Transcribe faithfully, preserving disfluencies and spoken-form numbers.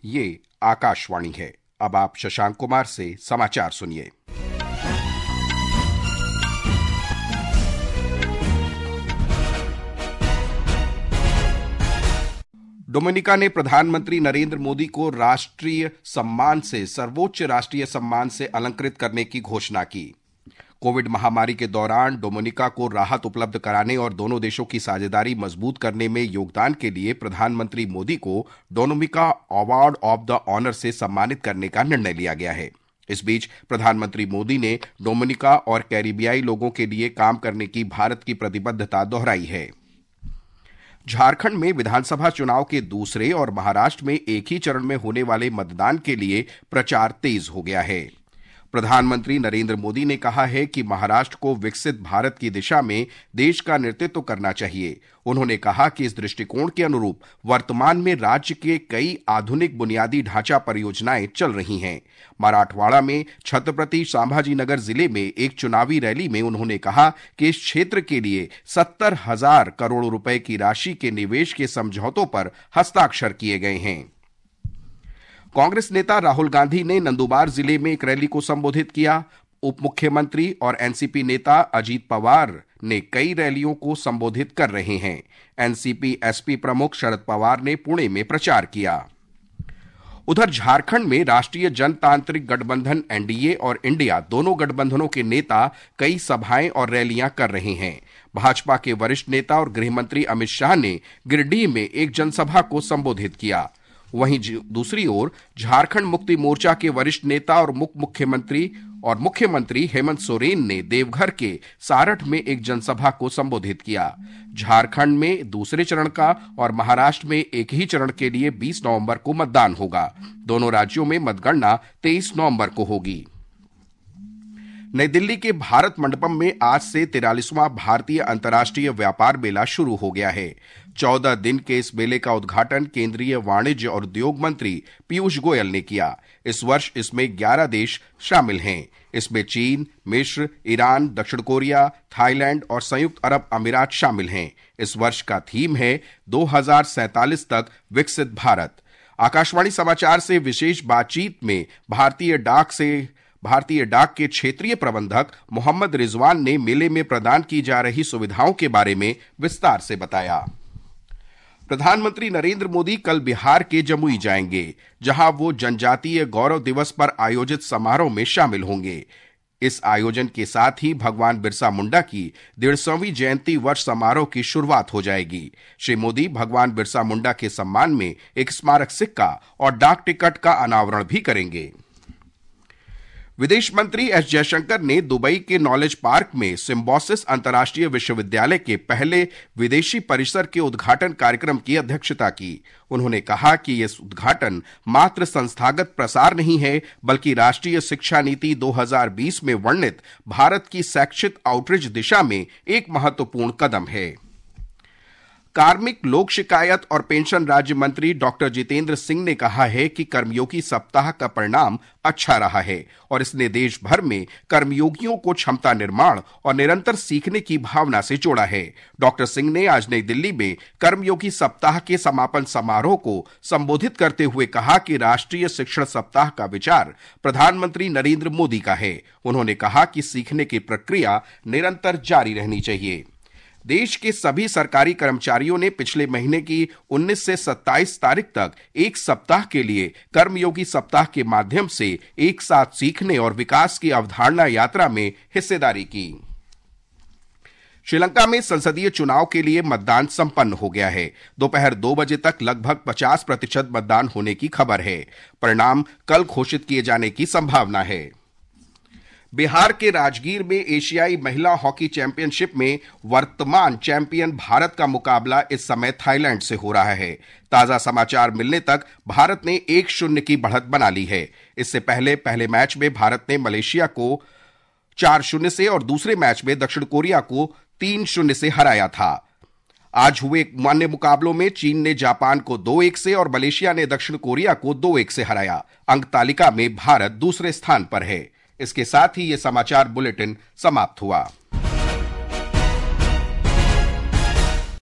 ये आकाशवाणी है। अब आप शशांक कुमार से समाचार सुनिए। डोमिनिका ने प्रधानमंत्री नरेंद्र मोदी को राष्ट्रीय सम्मान से सर्वोच्च राष्ट्रीय सम्मान से अलंकृत करने की घोषणा की। कोविड महामारी के दौरान डोमिनिका को राहत उपलब्ध कराने और दोनों देशों की साझेदारी मजबूत करने में योगदान के लिए प्रधानमंत्री मोदी को Dominica award of the honour से सम्मानित करने का निर्णय लिया गया है। इस बीच प्रधानमंत्री मोदी ने डोमिनिका और कैरिबियाई लोगों के लिए काम करने की भारत की प्रतिबद्धता दोहराई है। झारखंड में विधानसभा चुनाव के दूसरे और महाराष्ट्र में एक ही चरण में होने वाले मतदान के लिए प्रचार तेज हो गया है। प्रधानमंत्री नरेंद्र मोदी ने कहा है कि महाराष्ट्र को विकसित भारत की दिशा में देश का नेतृत्व करना चाहिए। उन्होंने कहा कि इस दृष्टिकोण के अनुरूप वर्तमान में राज्य के कई आधुनिक बुनियादी ढांचा परियोजनाएं चल रही हैं। मराठवाड़ा में छत्रपति संभाजीनगर जिले में एक चुनावी रैली में उन्होंने कहा कि इस क्षेत्र के लिए सत्तर हजार करोड़ रुपए की राशि के निवेश के समझौतों पर हस्ताक्षर किए गए हैं। कांग्रेस नेता राहुल गांधी ने नंदुरबार जिले में एक रैली को संबोधित किया। उप मुख्यमंत्री और एनसीपी नेता अजीत पवार ने कई रैलियों को संबोधित कर रहे हैं। एनसीपी एसपी प्रमुख शरद पवार ने पुणे में प्रचार किया। उधर झारखंड में राष्ट्रीय जनतांत्रिक गठबंधन एनडीए और इंडिया दोनों गठबंधनों के नेता कई सभाएं और रैलियां कर रहे हैं। भाजपा के वरिष्ठ नेता और गृहमंत्री अमित शाह ने गिरिडीह में एक जनसभा को संबोधित किया। वहीं दूसरी ओर झारखंड मुक्ति मोर्चा के वरिष्ठ नेता और मुख्य मुख्यमंत्री और मुख्यमंत्री हेमंत सोरेन ने देवघर के सारठ में एक जनसभा को संबोधित किया। झारखंड में दूसरे चरण का और महाराष्ट्र में एक ही चरण के लिए बीस नवंबर को मतदान होगा। दोनों राज्यों में मतगणना तेईस नवंबर को होगी। नई दिल्ली के भारत मंडपम में आज से तिरालीसवां भारतीय अंतर्राष्ट्रीय व्यापार मेला शुरू हो गया है। चौदह दिन के इस मेले का उद्घाटन केंद्रीय वाणिज्य और उद्योग मंत्री पीयूष गोयल ने किया। इस वर्ष इसमें ग्यारह देश शामिल हैं। इसमें चीन, मिस्र, ईरान, दक्षिण कोरिया, थाईलैंड और संयुक्त अरब अमीरात शामिल हैं। इस वर्ष का थीम है दो हजार सैंतालीस तक विकसित भारत। आकाशवाणी समाचार से विशेष बातचीत में भारतीय डाक से भारतीय डाक के क्षेत्रीय प्रबंधक मोहम्मद रिजवान ने मेले में प्रदान की जा रही सुविधाओं के बारे में विस्तार से बताया। प्रधानमंत्री नरेंद्र मोदी कल बिहार के जमुई जाएंगे, जहां वो जनजातीय गौरव दिवस पर आयोजित समारोह में शामिल होंगे। इस आयोजन के साथ ही भगवान बिरसा मुंडा की डेढ़ सौवीं जयंती वर्ष समारोह की शुरुआत हो जाएगी। श्री मोदी भगवान बिरसा मुंडा के सम्मान में एक स्मारक सिक्का और डाक टिकट का अनावरण भी करेंगे। विदेश मंत्री एस जयशंकर ने दुबई के नॉलेज पार्क में सिम्बोसिस अंतर्राष्ट्रीय विश्वविद्यालय के पहले विदेशी परिसर के उद्घाटन कार्यक्रम की अध्यक्षता की। उन्होंने कहा कि यह उद्घाटन मात्र संस्थागत प्रसार नहीं है, बल्कि राष्ट्रीय शिक्षा नीति दो हजार बीस में वर्णित भारत की शैक्षिक आउटरीच दिशा में एक महत्वपूर्ण कदम है। कार्मिक, लोक शिकायत और पेंशन राज्य मंत्री डॉक्टर जितेंद्र सिंह ने कहा है कि कर्मयोगी सप्ताह का परिणाम अच्छा रहा है और इसने देश भर में कर्मयोगियों को क्षमता निर्माण और निरंतर सीखने की भावना से जोड़ा है। डॉक्टर सिंह ने आज नई दिल्ली में कर्मयोगी सप्ताह के समापन समारोह को संबोधित करते हुए कहा कि राष्ट्रीय शिक्षण सप्ताह का विचार प्रधानमंत्री नरेंद्र मोदी का है। उन्होंने कहा कि सीखने की प्रक्रिया निरंतर जारी रहनी चाहिए। देश के सभी सरकारी कर्मचारियों ने पिछले महीने की उन्नीस से सत्ताईस तारीख तक एक सप्ताह के लिए कर्मयोगी सप्ताह के माध्यम से एक साथ सीखने और विकास की अवधारणा यात्रा में हिस्सेदारी की। श्रीलंका में संसदीय चुनाव के लिए मतदान संपन्न हो गया है। दोपहर दो बजे तक लगभग पचास प्रतिशत मतदान होने की खबर है। परिणाम कल घोषित किए जाने की संभावना है। बिहार के राजगीर में एशियाई महिला हॉकी चैंपियनशिप में वर्तमान चैंपियन भारत का मुकाबला इस समय थाईलैंड से हो रहा है। ताजा समाचार मिलने तक भारत ने एक शून्य की बढ़त बना ली है। इससे पहले पहले मैच में भारत ने मलेशिया को चार शून्य से और दूसरे मैच में दक्षिण कोरिया को तीन शून्य से हराया था। आज हुए अन्य मुकाबलों में चीन ने जापान को दो एक से और मलेशिया ने दक्षिण कोरिया को दो एक से हराया। अंक तालिका में भारत दूसरे स्थान पर है। इसके साथ ही यह समाचार बुलेटिन समाप्त हुआ।